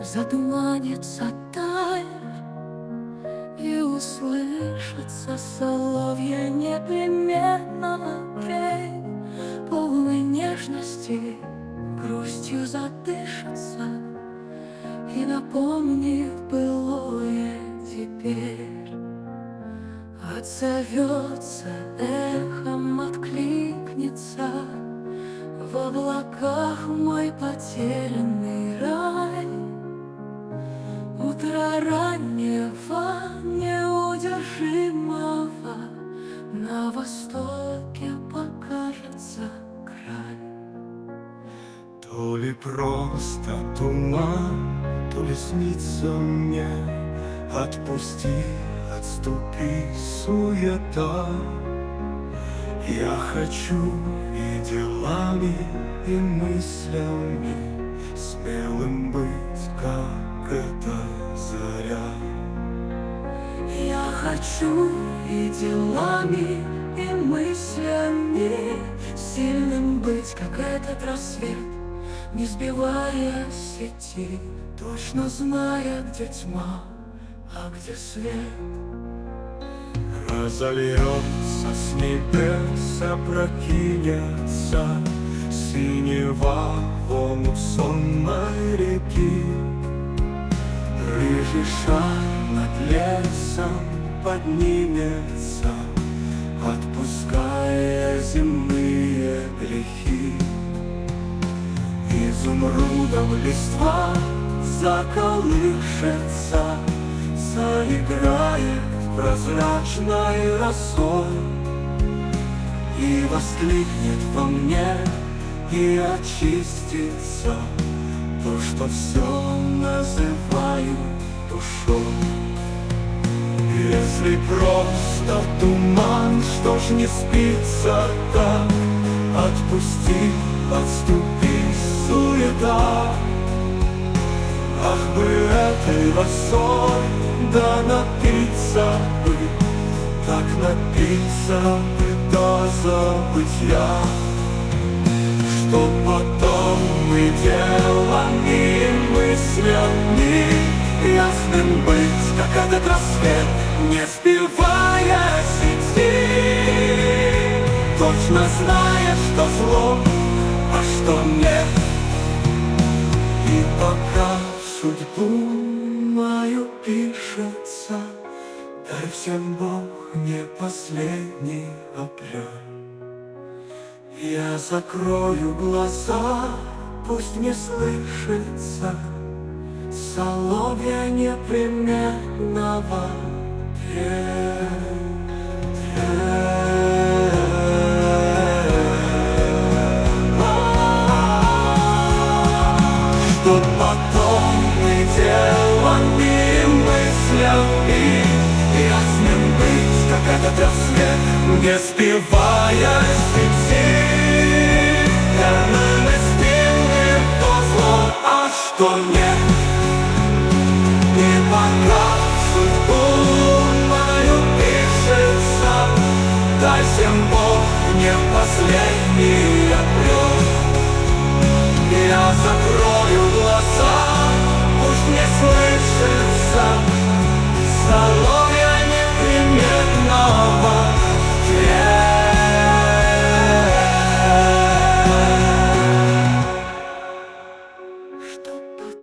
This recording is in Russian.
Затуманится даль, и услышится соловья непременно пей, полной нежности, грустью задышится и напомнит былое теперь. Отзовется, эхом откликнется в облаках мой потерянный рай. Утро раннего, неудержимого, на востоке покажется край. То ли просто туман, то ли снится мне. Отпусти, отступи, суета. Я хочу и делами, и мыслями смелым быть, как эта заря. Я хочу и делами, и мыслями сильным быть, как этот рассвет, не сбиваясь идти, точно зная, где тьма, а где свет. Разольется с небес, опрокинется синева в омут сонной реки. Рыжий шар над лесом поднимется, отпуская земные грехи. Изумрудом листва заколышется, заиграет прозрачной росой и воскликнет во мне, и очистится то, что все называю душой. Если просто туман, что ж не спится так? Отпусти, отступи, суета. Ах бы этой росой, да напиться бы, так напиться бы до забытья, что потом и делами, и мыслями ясным быть, как этот рассвет, не сбиваясь идти, точно зная, что зло, а что нет. И пока судьбу мою пишется, дай всем Бог не последний оплет. Я закрою глаза, пусть не слышится соловья непременного пения. Что потом и делами, и мыслями ясным быть, как этот рассвет, не сбиваясь идти. Верными спины то зло, а что нет. И пока судьбу мою пишется, дай всем Бог не последний